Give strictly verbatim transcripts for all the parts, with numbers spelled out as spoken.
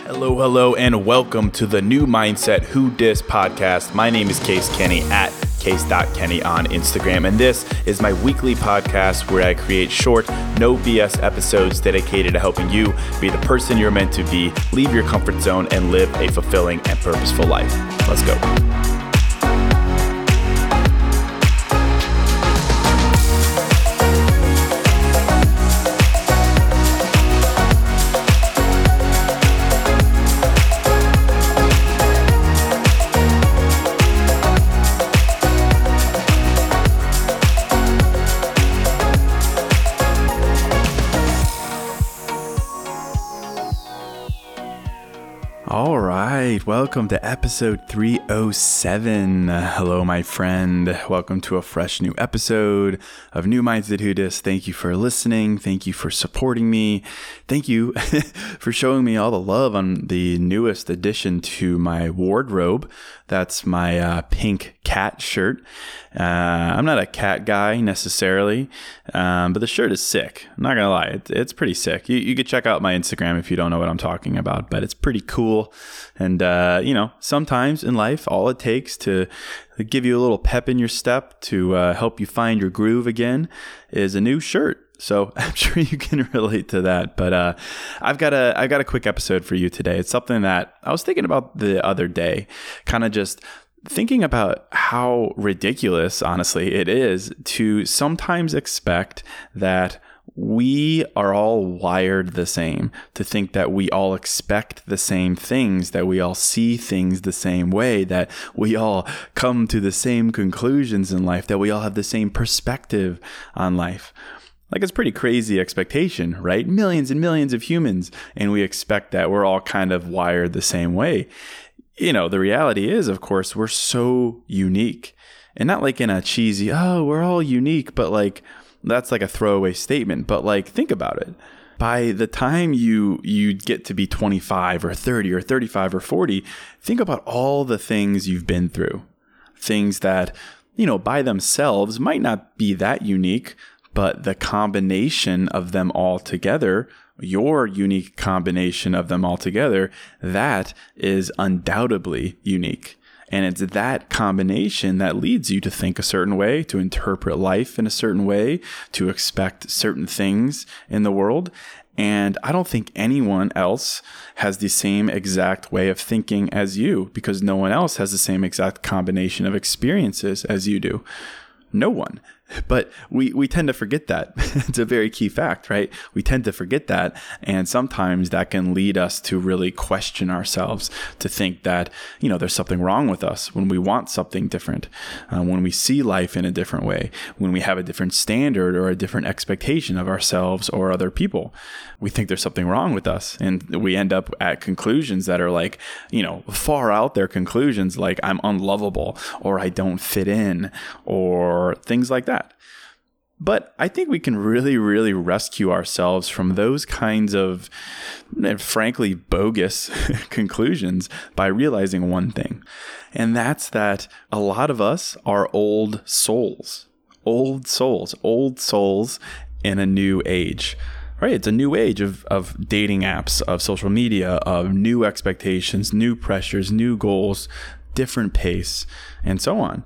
Hello, hello, and welcome to the New Mindset Who Dis podcast. My name is Case Kenny at case dot kenny on Instagram, and this is my weekly podcast where I create short, no B S episodes dedicated to helping you be the person you're meant to be, leave your comfort zone, and live a fulfilling and purposeful life. Let's go. All right, welcome to episode three oh seven. Uh, hello, my friend. Welcome to a fresh new episode of New Mindset Who Dis. Thank you for listening. Thank you for supporting me. Thank you for showing me all the love on the newest addition to my wardrobe. That's my uh, pink cat shirt. Uh, I'm not a cat guy necessarily, um, but the shirt is sick. I'm not gonna lie, it, it's pretty sick. You, you could check out my Instagram if you don't know what I'm talking about, but it's pretty cool. And, uh, you know, sometimes in life, all it takes to give you a little pep in your step, to uh, help you find your groove again, is a new shirt. So I'm sure you can relate to that. But uh, I've got a I've got a quick episode for you today. It's something that I was thinking about the other day, kind of just thinking about how ridiculous, honestly, it is to sometimes expect that we are all wired the same, to think that we all expect the same things, that we all see things the same way, that we all come to the same conclusions in life, that we all have the same perspective on life. Like, it's a pretty crazy expectation, right? Millions and millions of humans, and we expect that we're all kind of wired the same way. You know, the reality is, of course, we're so unique. And not like in a cheesy, oh, we're all unique, but like, that's like a throwaway statement. But like, think about it. By the time you you get to be twenty-five or thirty or thirty-five or forty, think about all the things you've been through. Things that, you know, by themselves might not be that unique, but the combination of them all together, your unique combination of them all together, that is undoubtedly unique. And it's that combination that leads you to think a certain way, to interpret life in a certain way, to expect certain things in the world. And I don't think anyone else has the same exact way of thinking as you, because no one else has the same exact combination of experiences as you do. No one. But we, we tend to forget that. It's a very key fact, right? We tend to forget that. And sometimes that can lead us to really question ourselves, to think that, you know, there's something wrong with us when we want something different, uh, when we see life in a different way, when we have a different standard or a different expectation of ourselves or other people. We think there's something wrong with us. And we end up at conclusions that are like, you know, far out there conclusions like I'm unlovable or I don't fit in or things like that. But I think we can really, really rescue ourselves from those kinds of, frankly, bogus conclusions by realizing one thing. And that's that a lot of us are old souls, old souls, old souls in a new age. Right? It's a new age of, of dating apps, of social media, of new expectations, new pressures, new goals, different pace, and so on.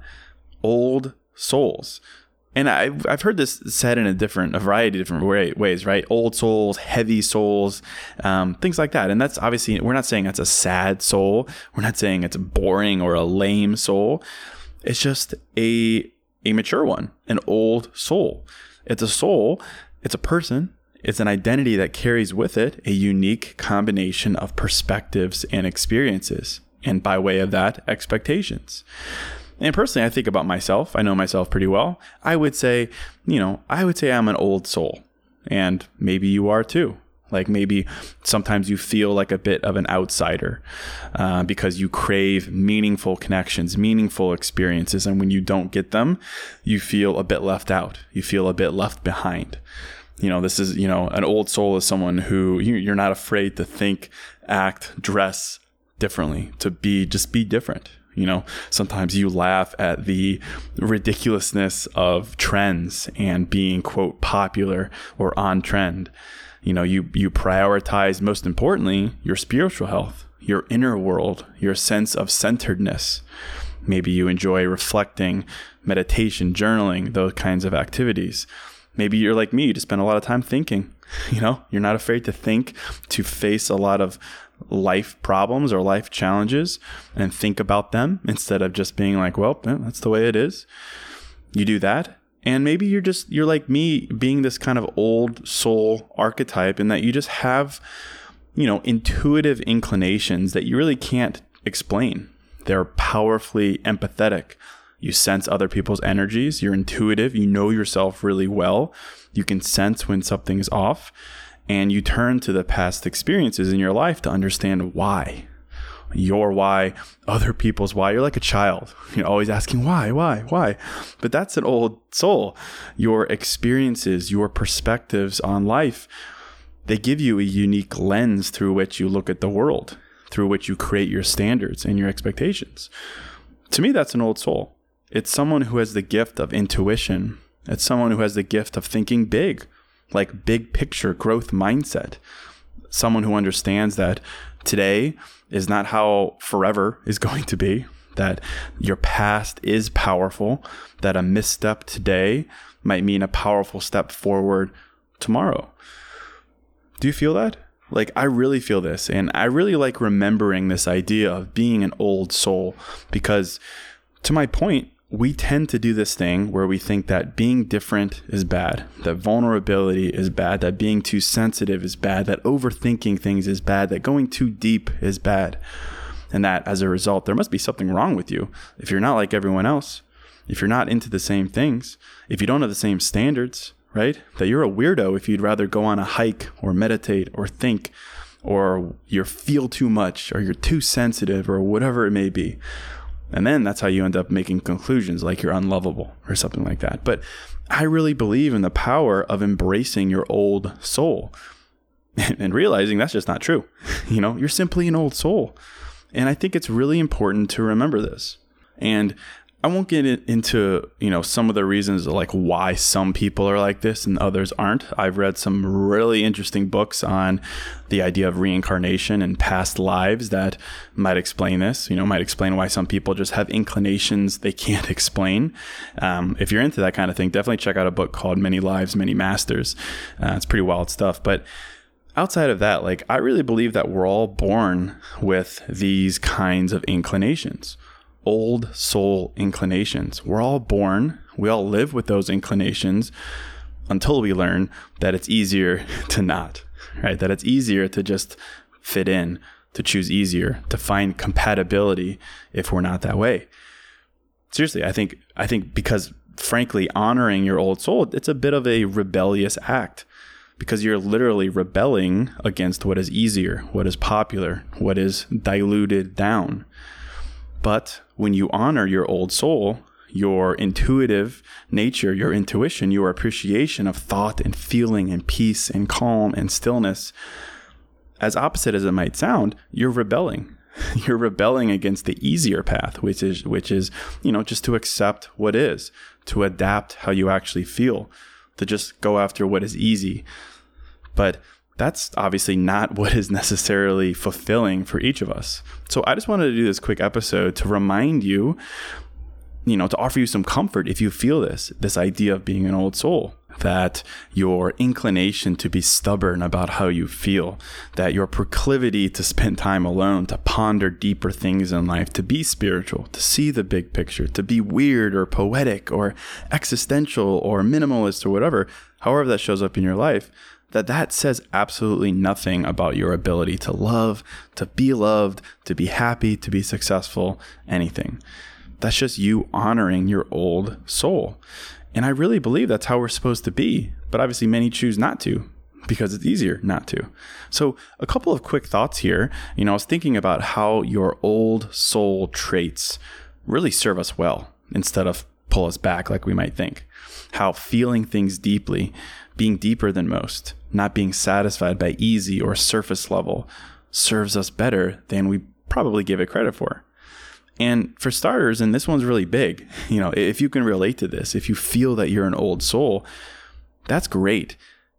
Old souls. And I've, I've heard this said in a different, a variety of different way, ways, right? Old souls, heavy souls, um, things like that. And that's obviously, we're not saying that's a sad soul. We're not saying it's a boring or a lame soul. It's just a, a mature one, an old soul. It's a soul. It's a person. It's an identity that carries with it a unique combination of perspectives and experiences. And by way of that, expectations. And personally, I think about myself. I know myself pretty well. I would say, you know, I would say I'm an old soul. And maybe you are too. Like maybe sometimes you feel like a bit of an outsider uh, because you crave meaningful connections, meaningful experiences. And when you don't get them, you feel a bit left out. You feel a bit left behind. You know, this is, you know, an old soul is someone who you're not afraid to think, act, dress differently, to be, just be different. You know, sometimes you laugh at the ridiculousness of trends and being, quote, popular or on trend. You know, you, you prioritize, most importantly, your spiritual health, your inner world, your sense of centeredness. Maybe you enjoy reflecting, meditation, journaling, those kinds of activities. Maybe you're like me, you just spend a lot of time thinking. You know, you're not afraid to think, to face a lot of life problems or life challenges and think about them instead of just being like, well, that's the way it is. You do that. And maybe you're just, you're like me, being this kind of old soul archetype, in that you just have, you know, intuitive inclinations that you really can't explain. They're powerfully empathetic. You sense other people's energies. You're intuitive. You know yourself really well. You can sense when something's off, and you turn to the past experiences in your life to understand why. Your why, other people's why. You're like a child. You're always asking why, why, why. But that's an old soul. Your experiences, your perspectives on life, they give you a unique lens through which you look at the world, through which you create your standards and your expectations. To me, that's an old soul. It's someone who has the gift of intuition. It's someone who has the gift of thinking big, like big picture growth mindset. Someone who understands that today is not how forever is going to be, that your past is powerful, that a misstep today might mean a powerful step forward tomorrow. Do you feel that? Like, I really feel this, and I really like remembering this idea of being an old soul, because to my point, we tend to do this thing where we think that being different is bad, that vulnerability is bad, that being too sensitive is bad, that overthinking things is bad, that going too deep is bad. And that as a result, there must be something wrong with you if you're not like everyone else, if you're not into the same things, if you don't have the same standards, right? That you're a weirdo if you'd rather go on a hike or meditate or think, or you feel too much, or you're too sensitive, or whatever it may be. And then that's how you end up making conclusions like you're unlovable or something like that. But I really believe in the power of embracing your old soul and realizing that's just not true. You know, you're simply an old soul. And I think it's really important to remember this. And I won't get into, you know, some of the reasons like why some people are like this and others aren't. I've read some really interesting books on the idea of reincarnation and past lives that might explain this, you know, might explain why some people just have inclinations they can't explain. Um, if you're into that kind of thing, definitely check out a book called Many Lives, Many Masters. Uh, it's pretty wild stuff. But outside of that, like, I really believe that we're all born with these kinds of inclinations. Old soul inclinations. We're all born, we all live with those inclinations until we learn that it's easier to not, right? That it's easier to just fit in, to choose easier, to find compatibility if we're not that way. Seriously, I think, I think because frankly, honoring your old soul, it's a bit of a rebellious act, because you're literally rebelling against what is easier, what is popular, what is diluted down. But when you honor your old soul, your intuitive nature, your intuition, your appreciation of thought and feeling and peace and calm and stillness, as opposite as it might sound, you're rebelling. You're rebelling against the easier path, which is, which is, you know, just to accept what is, to adapt how you actually feel, to just go after what is easy. But that's obviously not what is necessarily fulfilling for each of us. So I just wanted to do this quick episode to remind you, you know, to offer you some comfort if you feel this, this idea of being an old soul, that your inclination to be stubborn about how you feel, that your proclivity to spend time alone, to ponder deeper things in life, to be spiritual, to see the big picture, to be weird or poetic or existential or minimalist or whatever, however that shows up in your life, that that says absolutely nothing about your ability to love, to be loved, to be happy, to be successful, anything. That's just you honoring your old soul. And I really believe that's how we're supposed to be. But obviously many choose not to because it's easier not to. So a couple of quick thoughts here. You know, I was thinking about how your old soul traits really serve us well instead of pull us back like we might think. How feeling things deeply, being deeper than most, not being satisfied by easy or surface level serves us better than we probably give it credit for. And for starters, and this one's really big, you know, if you can relate to this, if you feel that you're an old soul, that's great.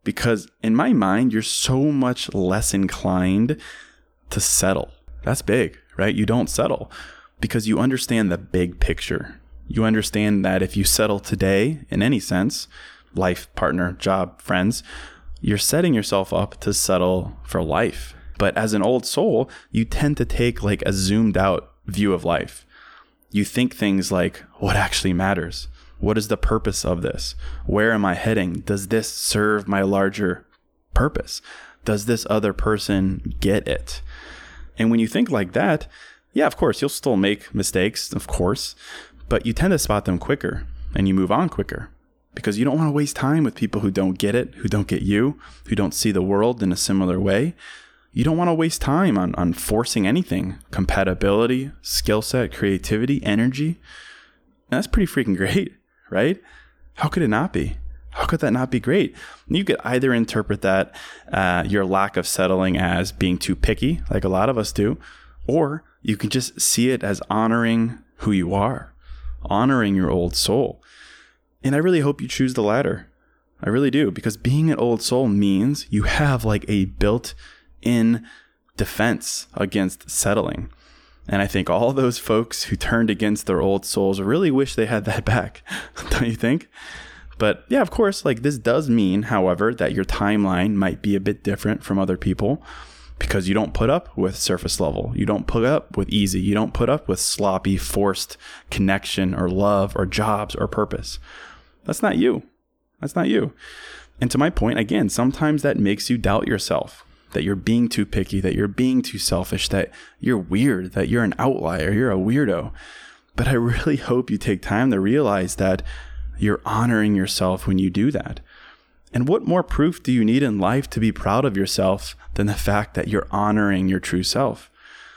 Because in my mind, you're so much less inclined to settle. That's big, right? You don't settle because you understand the big picture. You understand that if you settle today, in any sense, life, partner, job, friends, you're setting yourself up to settle for life. But as an old soul, you tend to take like a zoomed out view of life. You think things like, what actually matters? What is the purpose of this? Where am I heading? Does this serve my larger purpose? Does this other person get it? And when you think like that, yeah, of course, you'll still make mistakes, of course, but you tend to spot them quicker and you move on quicker because you don't want to waste time with people who don't get it, who don't get you, who don't see the world in a similar way. You don't want to waste time on, on forcing anything, compatibility, skill set, creativity, energy. And that's pretty freaking great, right? How could it not be? How could that not be great? You could either interpret that uh, your lack of settling as being too picky, like a lot of us do, or you can just see it as honoring who you are, honoring your old soul. And I really hope you choose the latter. I really do, because being an old soul means you have like a built-in defense against settling. And I think all those folks who turned against their old souls really wish they had that back, don't you think? But yeah, of course, like this does mean, however, that your timeline might be a bit different from other people because you don't put up with surface level. You don't put up with easy. You don't put up with sloppy, forced connection or love or jobs or purpose. That's not you. That's not you. And to my point, again, sometimes that makes you doubt yourself, that you're being too picky, that you're being too selfish, that you're weird, that you're an outlier, you're a weirdo. But I really hope you take time to realize that you're honoring yourself when you do that. And what more proof do you need in life to be proud of yourself than the fact that you're honoring your true self?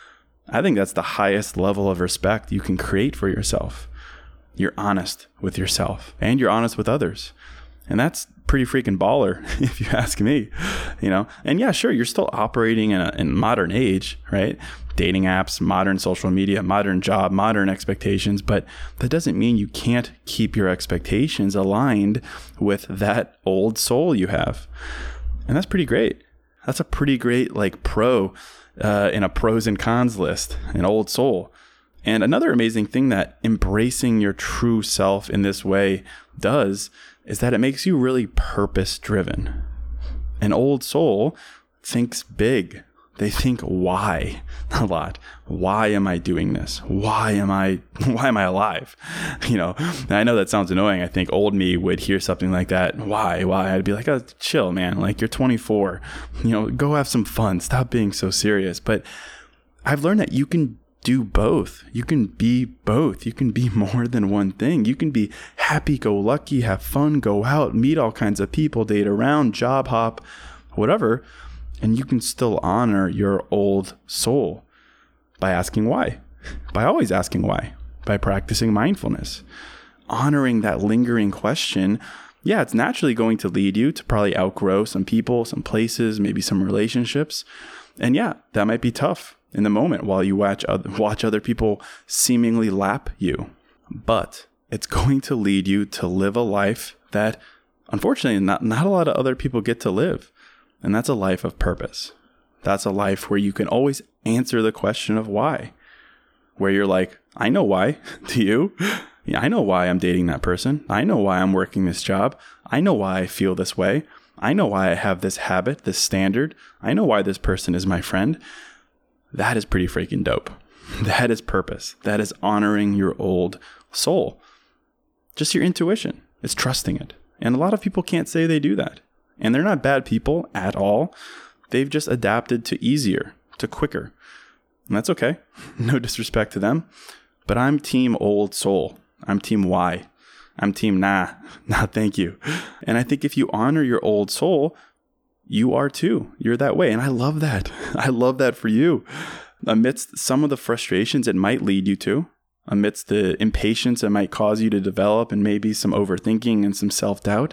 I think that's the highest level of respect you can create for yourself. You're honest with yourself and you're honest with others. And that's pretty freaking baller, if you ask me, you know? And yeah, sure, you're still operating in a in modern age, right? Dating apps, modern social media, modern job, modern expectations, but that doesn't mean you can't keep your expectations aligned with that old soul you have. And that's pretty great. That's a pretty great like pro uh, in a pros and cons list, an old soul. And another amazing thing that embracing your true self in this way does is that it makes you really purpose driven. An old soul thinks big. They think why a lot. Why am I doing this? Why am I, why am I alive? You know, and I know that sounds annoying. I think old me would hear something like that. Why, why? I'd be like, oh, chill, man. Like you're twenty-four, you know, go have some fun. Stop being so serious. But I've learned that you can do both. You can be both. You can be more than one thing. You can be happy-go-lucky, have fun, go out, meet all kinds of people, date around, job hop, whatever. And you can still honor your old soul by asking why, by always asking why, by practicing mindfulness, honoring that lingering question. Yeah, it's naturally going to lead you to probably outgrow some people, some places, maybe some relationships. And yeah, that might be tough in the moment while you watch other, watch other people seemingly lap you. But it's going to lead you to live a life that, unfortunately, not, not a lot of other people get to live. And that's a life of purpose. That's a life where you can always answer the question of why. Where you're like, I know why. Do you? Yeah, I know why I'm dating that person. I know why I'm working this job. I know why I feel this way. I know why I have this habit, this standard. I know why this person is my friend. That is pretty freaking dope. That is purpose. That is honoring your old soul. Just your intuition. It's trusting it. And a lot of people can't say they do that. And they're not bad people at all. They've just adapted to easier, to quicker. And that's okay. No disrespect to them. But I'm team old soul. I'm team why. I'm team nah. Nah, thank you. And I think if you honor your old soul, you are too. You're that way. And I love that. I love that for you. Amidst some of the frustrations it might lead you to, amidst the impatience it might cause you to develop and maybe some overthinking and some self-doubt,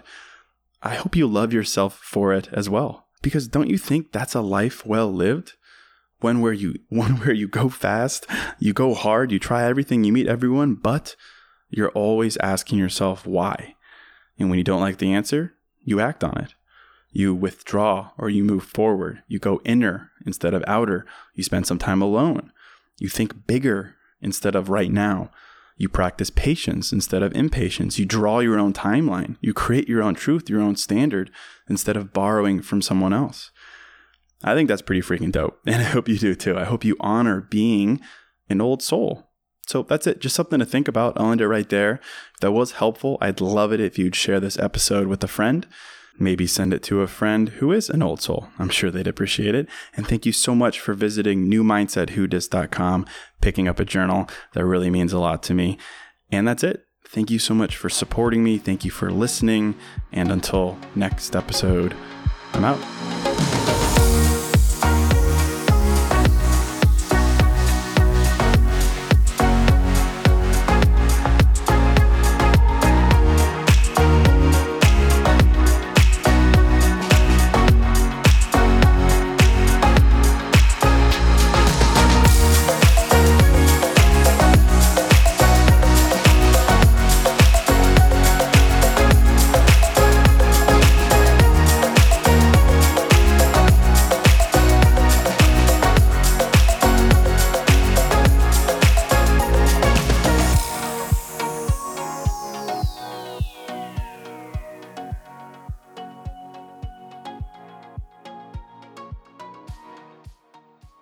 I hope you love yourself for it as well. Because don't you think that's a life well lived? One where you one where you go fast, you go hard, you try everything, you meet everyone, but you're always asking yourself why. And when you don't like the answer, you act on it. You withdraw or you move forward. You go inner instead of outer. You spend some time alone. You think bigger instead of right now. You practice patience instead of impatience. You draw your own timeline. You create your own truth, your own standard, instead of borrowing from someone else. I think that's pretty freaking dope. And I hope you do too. I hope you honor being an old soul. So that's it. Just something to think about. I'll end it right there. If that was helpful, I'd love it if you'd share this episode with a friend. Maybe send it to a friend who is an old soul. I'm sure they'd appreciate it. And thank you so much for visiting new mindset who dis dot com, picking up a journal. That really means a lot to me. And that's it. Thank you so much for supporting me. Thank you for listening. And until next episode, I'm out.